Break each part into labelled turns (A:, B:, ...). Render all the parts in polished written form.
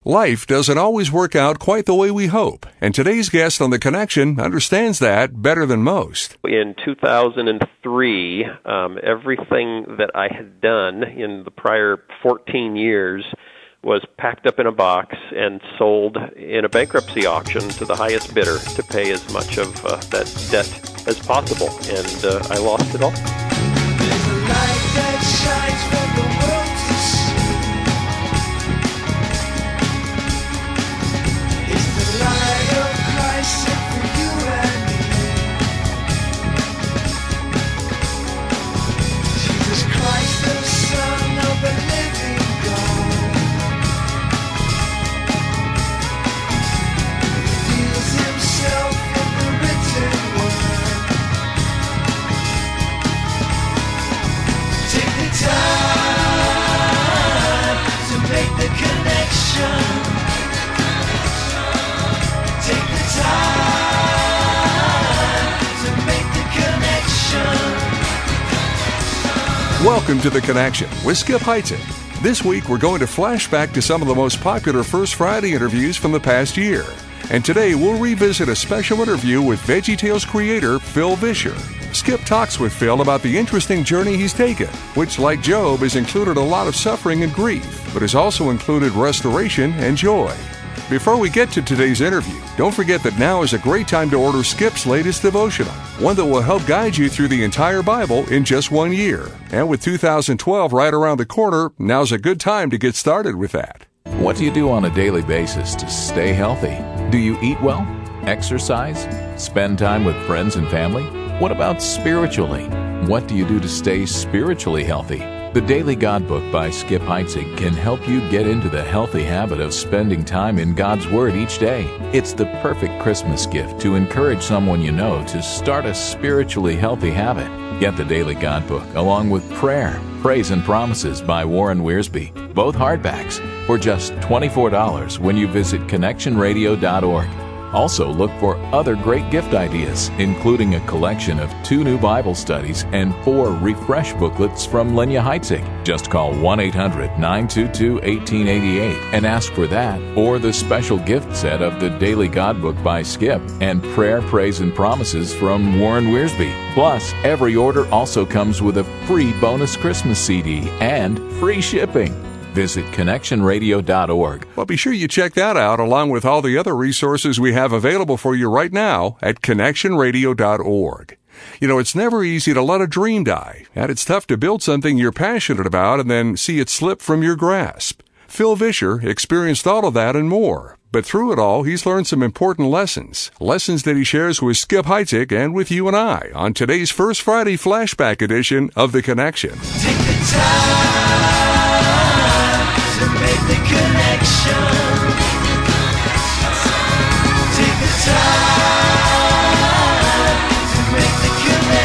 A: Life doesn't always work out quite the way we hope, and today's guest on The Connection understands that better than most.
B: In 2003, everything that I had done in the prior 14 years was packed up in a box and sold in a bankruptcy auction to the highest bidder to pay as much of that debt as possible, and I lost it all.
C: There's a light that shines for the world to see. It's the light of Christ sent for you and me. Jesus Christ, the Son of the living God, reveals himself in the written word. Take the time to make the connection. Take the time to make the connection.
A: Welcome to The Connection with Skip Heitzig. This week we're going to flash back to some of the most popular First Friday interviews from the past year. And today we'll revisit a special interview with VeggieTales creator Phil Vischer. Skip talks with Phil about the interesting journey he's taken, which, like Job, has included a lot of suffering and grief, but has also included restoration and joy. Before we get to today's interview, don't forget that now is a great time to order Skip's latest devotional, one that will help guide you through the entire Bible in just 1 year. And with 2012 right around the corner, now's a good time to get started with that.
D: What do you do on a daily basis to stay healthy? Do you eat well? Exercise? Spend time with friends and family? What about spiritually? What do you do to stay spiritually healthy? The Daily God Book by Skip Heitzig can help you get into the healthy habit of spending time in God's Word each day. It's the perfect Christmas gift to encourage someone you know to start a spiritually healthy habit. Get the Daily God Book along with Prayer, Praise and Promises by Warren Wiersbe, both hardbacks, for just $24 when you visit connectionradio.org. Also, look for other great gift ideas, including a collection of 2 new Bible studies and 4 refresh booklets from Lenya Heitzig. Just call 1-800-922-1888 and ask for that or the special gift set of the Daily God Book by Skip and Prayer, Praise, and Promises from Warren Wiersbe. Plus, every order also comes with a free bonus Christmas CD and free shipping. Visit connectionradio.org.
A: Well, be sure you check that out along with all the other resources we have available for you right now at connectionradio.org. You know, it's never easy to let a dream die, and it's tough to build something you're passionate about and then see it slip from your grasp. Phil Vischer experienced all of that and more. But through it all, he's learned some important lessons that he shares with Skip Heitzig and with you and I on today's First Friday Flashback edition of The Connection.
C: Take the time to make the connection. Take the time to make the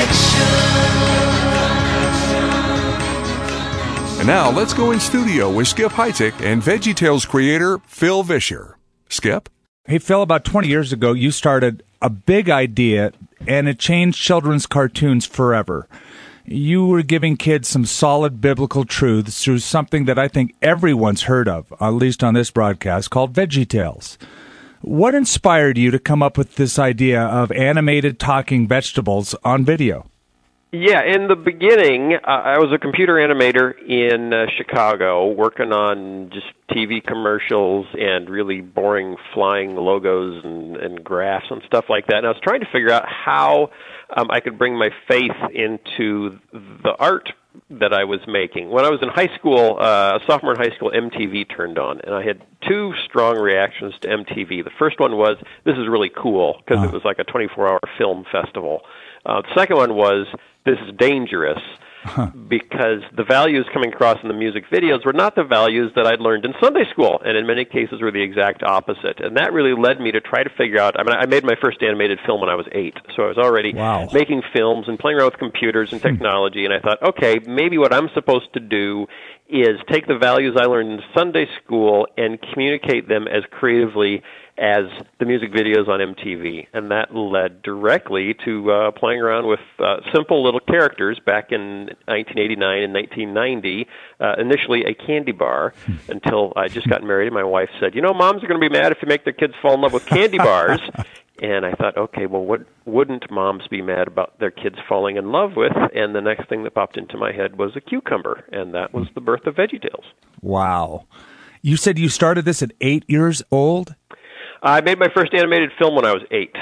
C: connection.
A: And now let's go in studio with Skip Heitzig and VeggieTales creator Phil Vischer. Skip?
E: Hey, Phil, about 20 years ago, you started a big idea, and it changed children's cartoons forever. You were giving kids some solid biblical truths through something that I think everyone's heard of, at least on this broadcast, called VeggieTales. What inspired you to come up with this idea of animated talking vegetables on video?
B: Yeah, in the beginning, I was a computer animator in Chicago, working on just TV commercials and really boring flying logos and graphs and stuff like that. And I was trying to figure out how I could bring my faith into the art that I was making. When I was in high school, a sophomore in high school, MTV turned on, and I had 2 strong reactions to MTV. The first one was, this is really cool, because it was like a 24-hour film festival. The second one was, this is dangerous, because the values coming across in the music videos were not the values that I'd learned in Sunday school, and in many cases were the exact opposite. And that really led me to try to figure out, I made my first animated film when I was 8, so I was already making films and playing around with computers and technology, and I thought, okay, maybe what I'm supposed to do is take the values I learned in Sunday school and communicate them as creatively as the music videos on MTV. And that led directly to playing around with simple little characters back in 1989 and 1990, initially a candy bar, until I just got married and my wife said, moms are going to be mad if you make their kids fall in love with candy bars. And I thought, okay, well, what wouldn't moms be mad about their kids falling in love with? And the next thing that popped into my head was a cucumber, and that was the birth of VeggieTales.
E: Wow. You said you started this at 8 years old?
B: I made my first animated film when I was 8.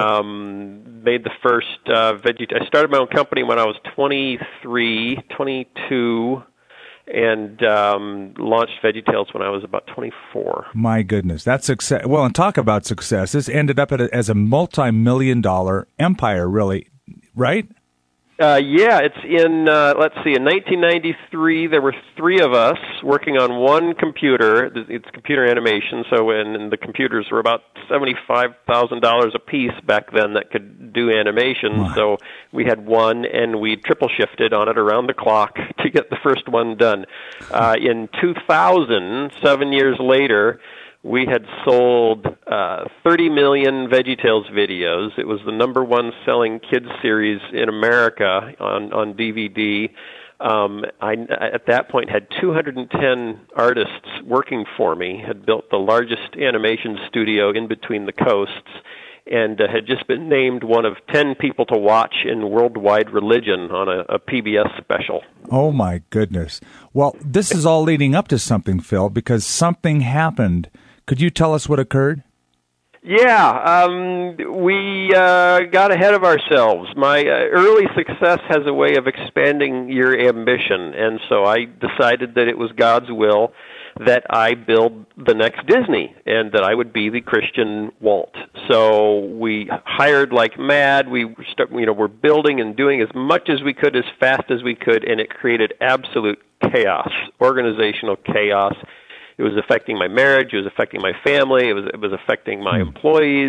B: Made the first I started my own company when I was 23, 22, and launched VeggieTales when I was about 24.
E: My goodness, that's success. Well, and talk about success. This ended up as a multi-million-dollar empire, really, right?
B: Yeah, it's in, let's see, in 1993, there were 3 of us working on one computer. It's computer animation, so and the computers were about $75,000 a piece back then that could do animation.
E: Wow.
B: So we had one, and we triple shifted on it around the clock to get the first one done. In 2000, 7 years later, we had sold 30 million VeggieTales videos. It was the number 1 selling kids series in America on DVD. I, at that point, had 210 artists working for me, had built the largest animation studio in between the coasts, and had just been named one of 10 people to watch in Worldwide Religion on a PBS special.
E: Oh, my goodness. Well, this is all leading up to something, Phil, because something happened. Could you tell us what occurred?
B: Yeah, we got ahead of ourselves. My early success has a way of expanding your ambition, and so I decided that it was God's will that I build the next Disney and that I would be the Christian Walt. So we hired like mad. We're building and doing as much as we could, as fast as we could, and it created absolute chaos, organizational chaos. It was affecting my marriage. It was affecting my family. It was affecting my employees.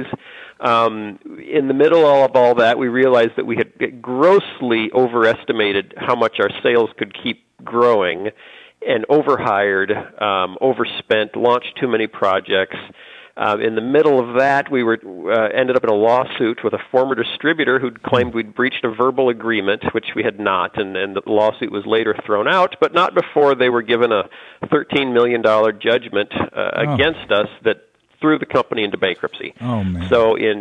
B: In the middle of all that, we realized that we had grossly overestimated how much our sales could keep growing, and overhired, overspent, launched too many projects. In the middle of that, we ended up in a lawsuit with a former distributor who'd claimed we'd breached a verbal agreement, which we had not, and the lawsuit was later thrown out, but not before they were given a $13 million judgment against us that threw the company into bankruptcy.
E: Oh, man.
B: So in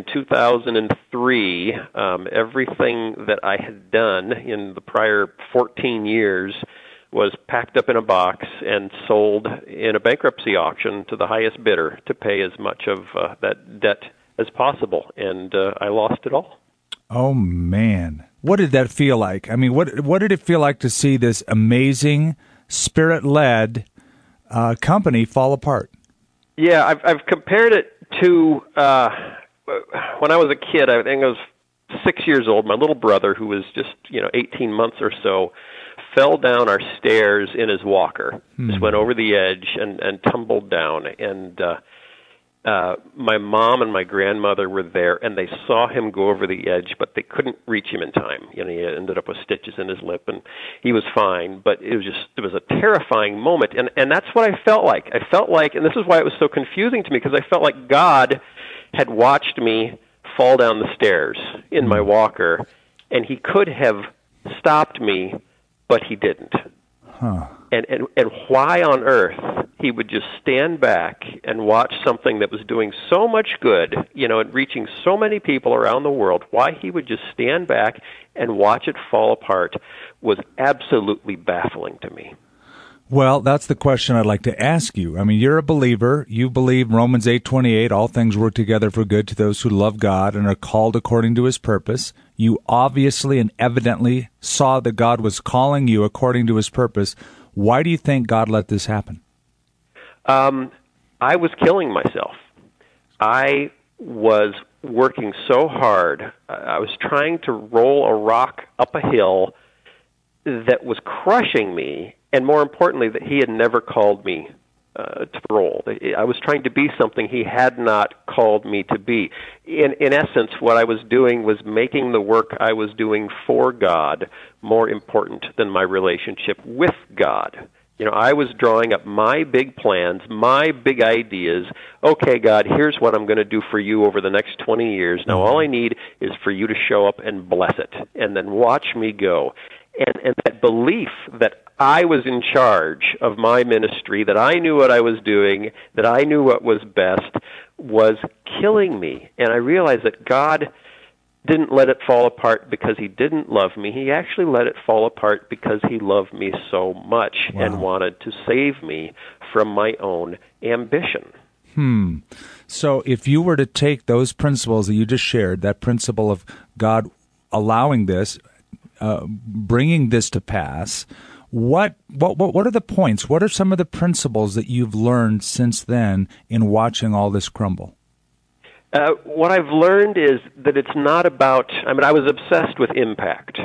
B: 2003, everything that I had done in the prior 14 years was packed up in a box and sold in a bankruptcy auction to the highest bidder to pay as much of that debt as possible, and I lost it all.
E: Oh, man. What did that feel like? I mean, what did it feel like to see this amazing, spirit-led company fall apart?
B: Yeah, I've compared it to when I was a kid. I think I was 6 years old. My little brother, who was just 18 months or so, fell down our stairs in his walker. Just went over the edge and tumbled down. And my mom and my grandmother were there, and they saw him go over the edge, but they couldn't reach him in time. He ended up with stitches in his lip, and he was fine. But it was a terrifying moment, and that's what I felt like. I felt like, and this is why it was so confusing to me, because I felt like God had watched me fall down the stairs in my walker, and he could have stopped me, but he didn't.
E: Huh.
B: And why on earth he would just stand back and watch something that was doing so much good, and reaching so many people around the world, why he would just stand back and watch it fall apart was absolutely baffling to me.
E: Well, that's the question I'd like to ask you. I mean, you're a believer. You believe Romans 8:28, all things work together for good to those who love God and are called according to his purpose. You obviously and evidently saw that God was calling you according to his purpose. Why do you think God let this happen?
B: I was killing myself. I was working so hard. I was trying to roll a rock up a hill that was crushing me, and more importantly, that he had never called me to roll. I was trying to be something he had not called me to be. In essence, what I was doing was making the work I was doing for God more important than my relationship with God. I was drawing up my big plans, my big ideas. Okay, God, here's what I'm going to do for you over the next 20 years. Now, all I need is for you to show up and bless it, and then watch me go. And that belief that I was in charge of my ministry, that I knew what I was doing, that I knew what was best, was killing me. And I realized that God didn't let it fall apart because he didn't love me. He actually let it fall apart because he loved me so much and wanted to save me from my own ambition.
E: So if you were to take those principles that you just shared, that principle of God allowing this, bringing this to pass, what are the points? What are some of the principles that you've learned since then in watching all this crumble?
B: What I've learned is that it's not about. I mean, I was obsessed with impact.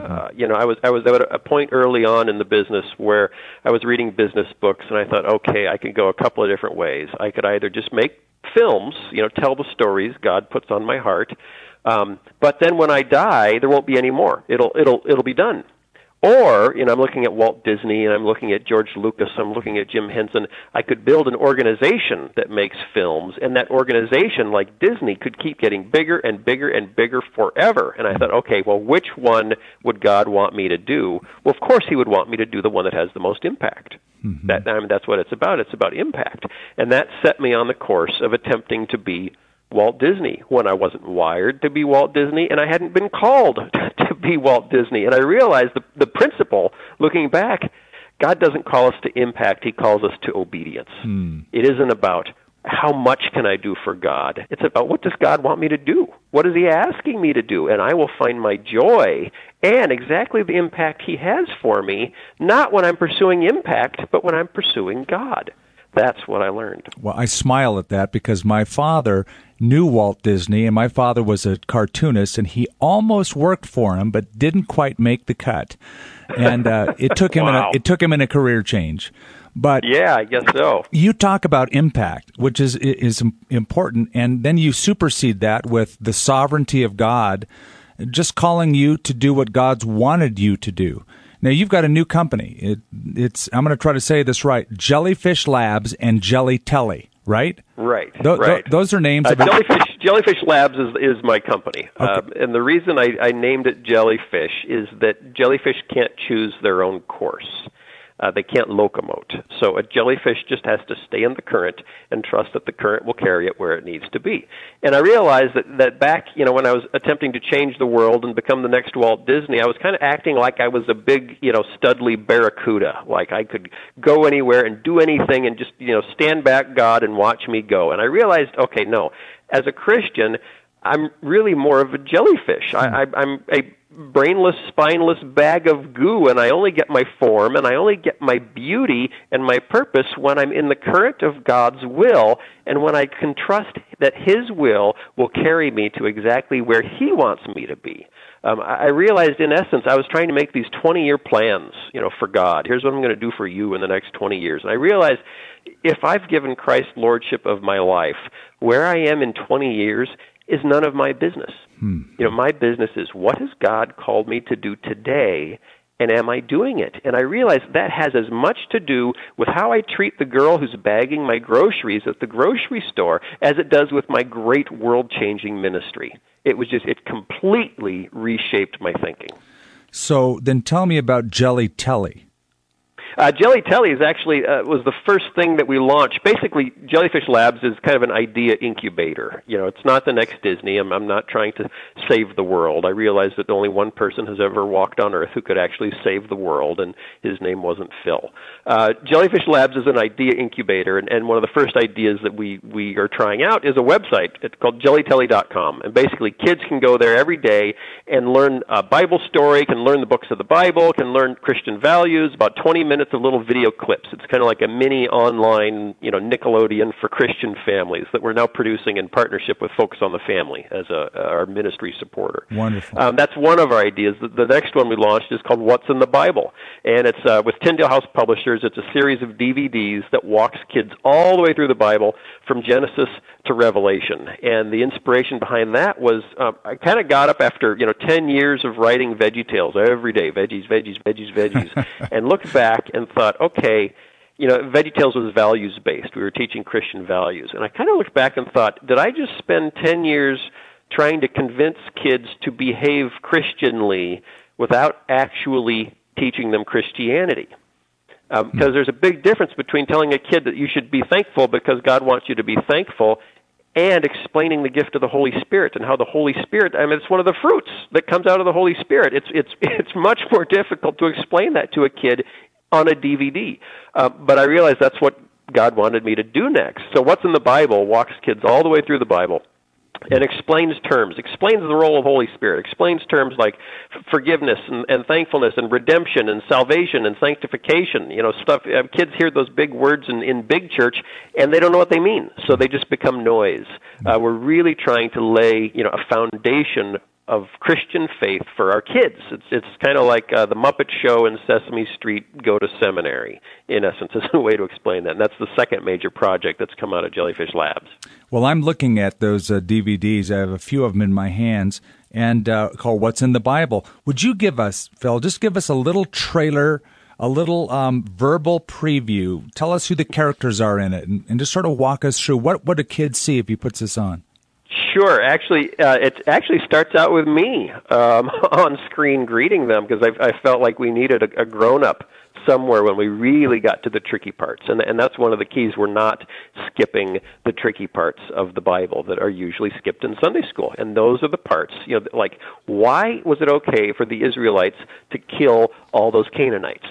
B: I was at a point early on in the business where I was reading business books, and I thought, okay, I could go a couple of different ways. I could either just make films, tell the stories God puts on my heart, but then when I die, there won't be any more. It'll be done. Or, I'm looking at Walt Disney, and I'm looking at George Lucas, I'm looking at Jim Henson. I could build an organization that makes films, and that organization, like Disney, could keep getting bigger and bigger and bigger forever. And I thought, okay, well, which one would God want me to do? Well, of course he would want me to do the one that has the most impact. That's what it's about. It's about impact. And that set me on the course of attempting to be Walt Disney when I wasn't wired to be Walt Disney, and I hadn't been called to be Walt Disney. And I realized the principle, looking back, God doesn't call us to impact, he calls us to obedience. It isn't about how much can I do for God. It's about what does God want me to do? What is he asking me to do? And I will find my joy and exactly the impact he has for me, not when I'm pursuing impact, but when I'm pursuing God. That's what I learned.
E: Well, I smile at that because my father knew Walt Disney, and my father was a cartoonist, and he almost worked for him, but didn't quite make the cut. And it took him in a career change. But
B: yeah, I guess so.
E: You talk about impact, which is important, and then you supersede that with the sovereignty of God, just calling you to do what God's wanted you to do. Now, you've got a new company. It's I'm going to try to say this right, Jellyfish Labs and Jelly Telly, right?
B: Right.
E: Those are names.
B: Jellyfish Labs is my company. Okay. And the reason I named it Jellyfish is that jellyfish can't choose their own course. They can't locomote. So a jellyfish just has to stay in the current and trust that the current will carry it where it needs to be. And I realized that back, when I was attempting to change the world and become the next Walt Disney, I was kind of acting like I was a big, studly barracuda. Like I could go anywhere and do anything and just, stand back God and watch me go. And I realized, okay, no. As a Christian, I'm really more of a jellyfish. I'm a brainless, spineless bag of goo, and I only get my form, and I only get my beauty and my purpose when I'm in the current of God's will, and when I can trust that his will carry me to exactly where he wants me to be. I realized, in essence, I was trying to make these 20-year plans, for God. Here's what I'm going to do for you in the next 20 years. And I realized if I've given Christ lordship of my life, where I am in 20 years is none of my business. My business is what has God called me to do today, and am I doing it? And I realize that has as much to do with how I treat the girl who's bagging my groceries at the grocery store as it does with my great world-changing ministry. It completely reshaped my thinking.
E: So then tell me about Jelly Telly.
B: Jelly Telly is actually was the first thing that we launched. Basically, Jellyfish Labs is kind of an idea incubator. It's not the next Disney. I'm not trying to save the world. I realize that only one person has ever walked on Earth who could actually save the world, and his name wasn't Phil. Jellyfish Labs is an idea incubator, and one of the first ideas that we are trying out is a website. It's called jellytelly.com, and basically kids can go there every day and learn a Bible story, can learn the books of the Bible, can learn Christian values, about 20 minutes of little video clips. It's kind of like a mini online, Nickelodeon for Christian families that we're now producing in partnership with Focus on the Family as our ministry supporter.
E: Wonderful.
B: That's one of our ideas. The next one we launched is called What's in the Bible, and it's with Tyndale House Publishers. It's a series of DVDs that walks kids all the way through the Bible from Genesis to Revelation. And the inspiration behind that was I kind of got up after 10 years of writing Veggie Tales every day, veggies, and looked back and thought, okay, VeggieTales was values-based. We were teaching Christian values. And I kind of looked back and thought, did I just spend 10 years trying to convince kids to behave Christianly without actually teaching them Christianity? Because there's a big difference between telling a kid that you should be thankful because God wants you to be thankful and explaining the gift of the Holy Spirit and how the Holy Spirit, it's one of the fruits that comes out of the Holy Spirit. It's much more difficult to explain that to a kid on a DVD. But I realized that's what God wanted me to do next. So What's in the Bible walks kids all the way through the Bible and explains terms, explains the role of Holy Spirit, explains terms like forgiveness and thankfulness and redemption and salvation and sanctification. Stuff. Kids hear those big words in big church, and they don't know what they mean, so they just become noise. We're really trying to lay, a foundation of Christian faith for our kids. It's kind of like the Muppet Show and Sesame Street go to seminary, in essence, is a way to explain that. And that's the second major project that's come out of Jellyfish Labs.
E: Well, I'm looking at those DVDs. I have a few of them in my hands, and called What's in the Bible. Would you give us, Phil, just give us a little trailer, a little verbal preview. Tell us who the characters are in it, and just sort of walk us through what would a kid see if he puts this on?
B: Sure. Actually, it actually starts out with me on screen greeting them because I felt like we needed a grown-up somewhere when we really got to the tricky parts. And that's one of the keys. We're not skipping the tricky parts of the Bible that are usually skipped in Sunday school. And those are the parts, like why was it okay for the Israelites to kill all those Canaanites?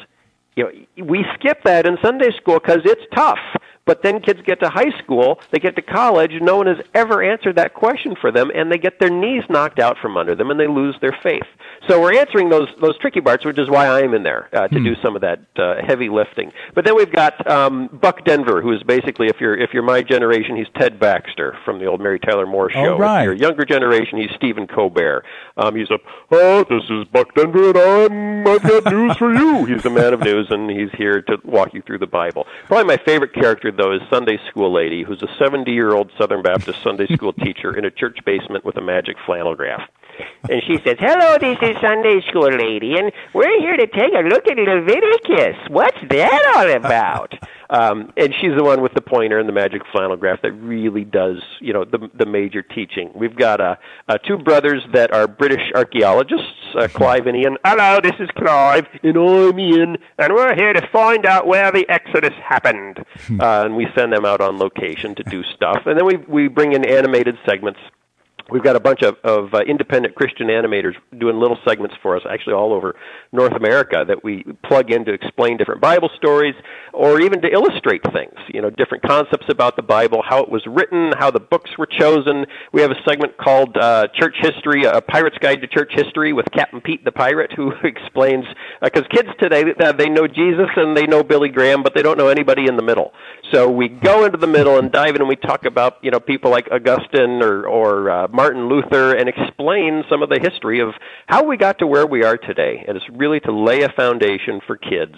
B: We skip that in Sunday school because it's tough. But then kids get to high school, they get to college, no one has ever answered that question for them, and they get their knees knocked out from under them, and they lose their faith. So we're answering those tricky parts, which is why I'm in there, to do some of that heavy lifting. But then we've got Buck Denver, who is basically, if you're my generation, he's Ted Baxter from the old Mary Tyler Moore Show.
E: Oh, right.
B: If you're a younger generation, he's Stephen Colbert. He's this is Buck Denver, and I've got news for you. He's the man of news, and he's here to walk you through the Bible. Probably my favorite character, though, is Sunday School Lady, who's a 70-year-old Southern Baptist Sunday school teacher in a church basement with a magic flannel graph. And she says, "Hello, this is Sunday School Lady, and we're here to take a look at Leviticus. What's that all about?" And she's the one with the pointer and the magic flannel graph that really does, the major teaching. We've got two brothers that are British archaeologists, Clive and Ian. "Hello, this is Clive, and I'm Ian, and we're here to find out where the Exodus happened." And we send them out on location to do stuff. And then we bring in animated segments. We've got a bunch of independent Christian animators doing little segments for us, actually all over North America, that we plug in to explain different Bible stories or even to illustrate things, different concepts about the Bible, how it was written, how the books were chosen. We have a segment called Church History, A Pirate's Guide to Church History with Captain Pete the Pirate, who explains, because kids today, they know Jesus and they know Billy Graham, but they don't know anybody in the middle. So we go into the middle and dive in and we talk about, people like Augustine or Martin Luther and explain some of the history of how we got to where we are today. And it's really to lay a foundation for kids,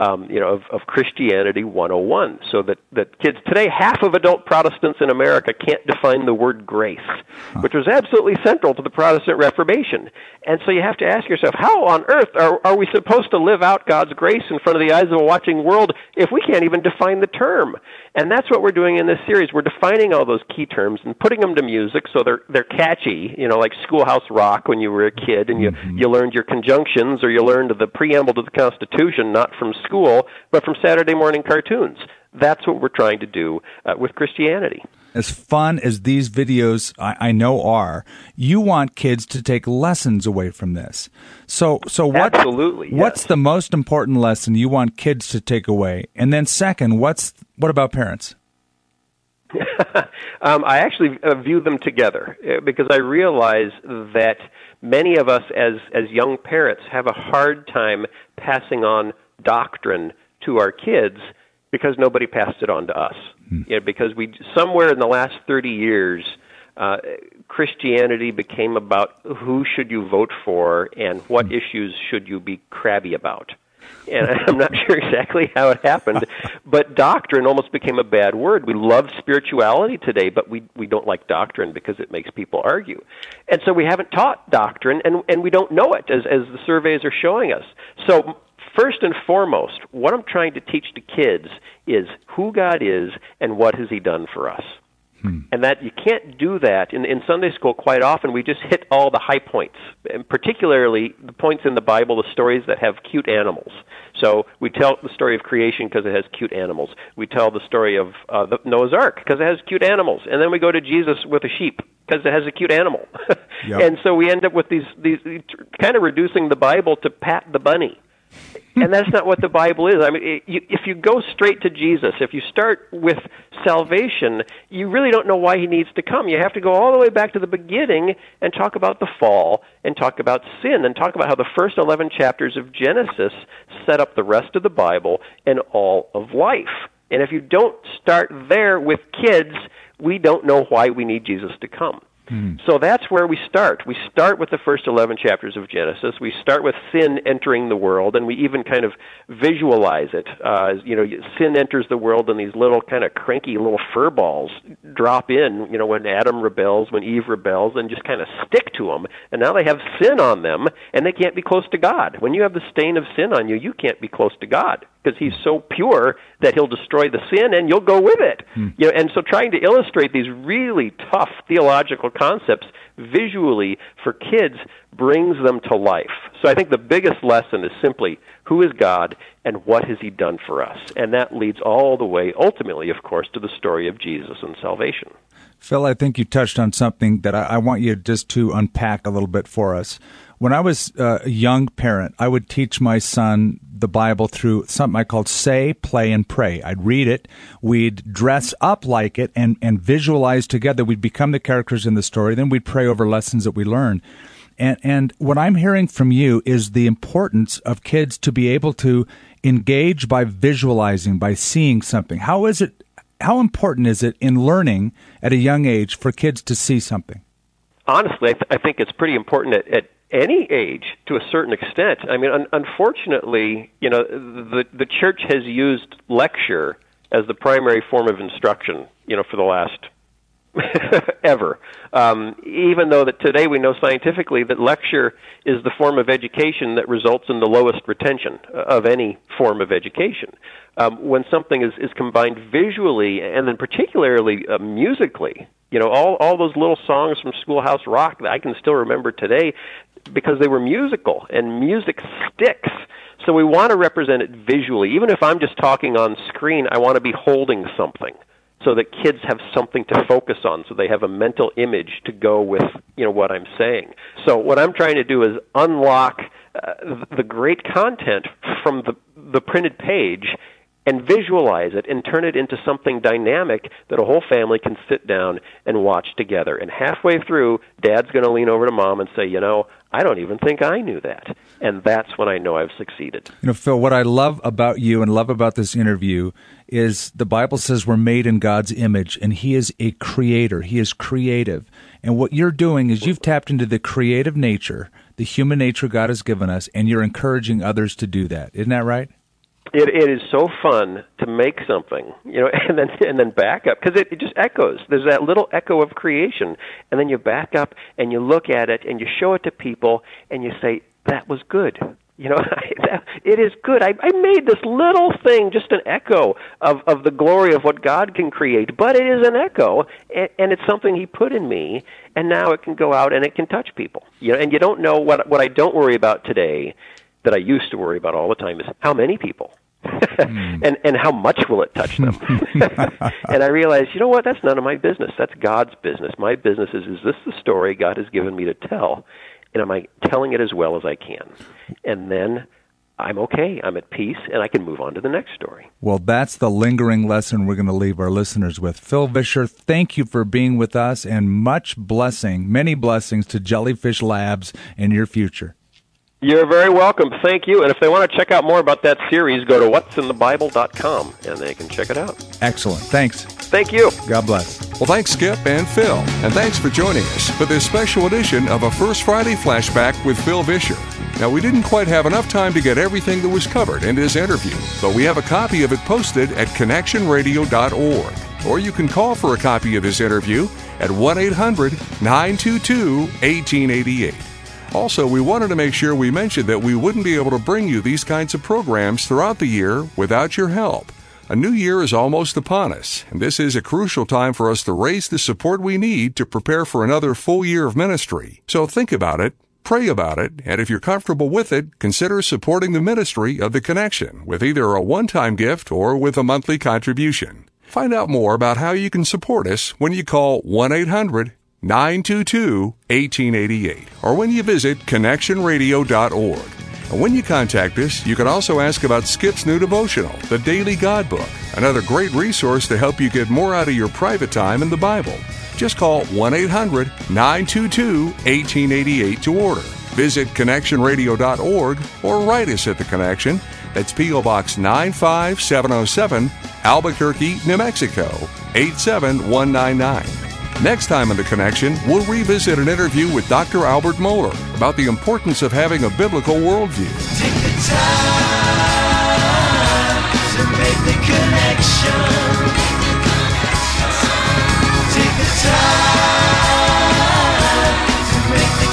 B: of Christianity 101, so that kids today, half of adult Protestants in America can't define the word grace, which was absolutely central to the Protestant Reformation. And so you have to ask yourself, how on earth are we supposed to live out God's grace in front of the eyes of a watching world if we can't even define the term? And that's what we're doing in this series. We're defining all those key terms and putting them to music so they're catchy, like Schoolhouse Rock when you were a kid and you learned your conjunctions or you learned the preamble to the Constitution, not from school, but from Saturday morning cartoons. That's what we're trying to do with Christianity.
E: As fun as these videos I know are, you want kids to take lessons away from this. So what? Absolutely. Yes. What's the most important lesson you want kids to take away? And then second, what about parents?
B: I actually view them together because I realize that many of us as young parents have a hard time passing on doctrine to our kids because nobody passed it on to us. Because somewhere in the last 30 years, Christianity became about who should you vote for and what issues should you be crabby about. And I'm not sure exactly how it happened, but doctrine almost became a bad word. We love spirituality today, but we don't like doctrine because it makes people argue. And so we haven't taught doctrine, and we don't know it, as the surveys are showing us. So first and foremost, what I'm trying to teach the kids is who God is and what has He done for us. And that you can't do that. In Sunday school, quite often we just hit all the high points, and particularly the points in the Bible, the stories that have cute animals. So we tell the story of creation because it has cute animals. We tell the story of the Noah's Ark because it has cute animals. And then we go to Jesus with a sheep because it has a cute animal. Yep. And so we end up with these kind of reducing the Bible to Pat the Bunny. And that's not what the Bible is. I mean, if you go straight to Jesus, if you start with salvation, you really don't know why He needs to come. You have to go all the way back to the beginning and talk about the fall and talk about sin and talk about how the first 11 chapters of Genesis set up the rest of the Bible and all of life. And if you don't start there with kids, we don't know why we need Jesus to come. So that's where we start. We start with the first 11 chapters of Genesis. We start with sin entering the world, and we even kind of visualize it. Sin enters the world, and these little kind of cranky little fur balls drop in, when Adam rebels, when Eve rebels, and just kind of stick to them. And now they have sin on them, and they can't be close to God. When you have the stain of sin on you, you can't be close to God, because He's so pure that He'll destroy the sin and you'll go with it. And so trying to illustrate these really tough theological concepts visually for kids brings them to life. So I think the biggest lesson is simply, who is God and what has He done for us? And that leads all the way, ultimately, of course, to the story of Jesus and salvation.
E: Phil, I think you touched on something that I want you just to unpack a little bit for us. When I was a young parent, I would teach my son the Bible through something I called Say, Play, and Pray. I'd read it, we'd dress up like it, and visualize together. We'd become the characters in the story, then we'd pray over lessons that we learned. And what I'm hearing from you is the importance of kids to be able to engage by visualizing, by seeing something. How important is it in learning at a young age for kids to see something?
B: Honestly, I think it's pretty important at any age to a certain extent. I mean, unfortunately, the church has used lecture as the primary form of instruction, for the last ever. Even though that today we know scientifically that lecture is the form of education that results in the lowest retention of any form of education. When something is combined visually and then particularly musically, all those little songs from Schoolhouse Rock that I can still remember today because they were musical, and music sticks. So we want to represent it visually. Even if I'm just talking on screen, I want to be holding something so that kids have something to focus on, so they have a mental image to go with, what I'm saying. So what I'm trying to do is unlock the great content from the printed page and visualize it and turn it into something dynamic that a whole family can sit down and watch together. And halfway through, Dad's going to lean over to Mom and say, I don't even think I knew that. And that's when I know I've succeeded.
E: Phil, what I love about you and love about this interview is the Bible says we're made in God's image, and He is a creator. He is creative. And what you're doing is you've tapped into the creative nature, the human nature God has given us, and you're encouraging others to do that. Isn't that right?
B: It is so fun to make something, and then back up, because it just echoes. There's that little echo of creation, and then you back up and you look at it and you show it to people and you say, that was good. It is good. I made this little thing, just an echo of the glory of what God can create, but it is an echo, and it's something He put in me, and now it can go out and it can touch people. And you don't know what I don't worry about today that I used to worry about all the time is how many people. and how much will it touch them? And I realized, what? That's none of my business. That's God's business. My business is this the story God has given me to tell? And am I telling it as well as I can? And then I'm okay. I'm at peace, and I can move on to the next story.
E: Well, that's the lingering lesson we're going to leave our listeners with. Phil Vischer, thank you for being with us, and many blessings to Jellyfish Labs in your future.
B: You're very welcome. Thank you. And if they want to check out more about that series, go to what'sinthebible.com, and they can check it out.
E: Excellent. Thanks.
B: Thank you.
E: God bless.
A: Well, thanks, Skip and Phil. And thanks for joining us for this special edition of a First Friday Flashback with Phil Vischer. Now, we didn't quite have enough time to get everything that was covered in his interview, but we have a copy of it posted at connectionradio.org. Or you can call for a copy of this interview at 1-800-922-1888. Also, we wanted to make sure we mentioned that we wouldn't be able to bring you these kinds of programs throughout the year without your help. A new year is almost upon us, and this is a crucial time for us to raise the support we need to prepare for another full year of ministry. So think about it, pray about it, and if you're comfortable with it, consider supporting the ministry of The Connection with either a one-time gift or with a monthly contribution. Find out more about how you can support us when you call 1-800-922-1888 or when you visit connectionradio.org. And when you contact us, you can also ask about Skip's new devotional, The Daily God Book, another great resource to help you get more out of your private time in the Bible. Just call 1-800-922-1888 to order. Visit connectionradio.org or write us at The Connection. That's P.O. Box 95707, Albuquerque, New Mexico, 87199. Next time on The Connection, we'll revisit an interview with Dr. Albert Mohler about the importance of having a biblical worldview.
C: Take the time to make the connection. Take the time to make the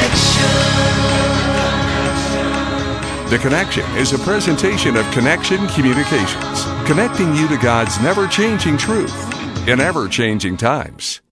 C: connection.
A: The Connection is a presentation of Connection Communications, connecting you to God's never-changing truth in ever-changing times.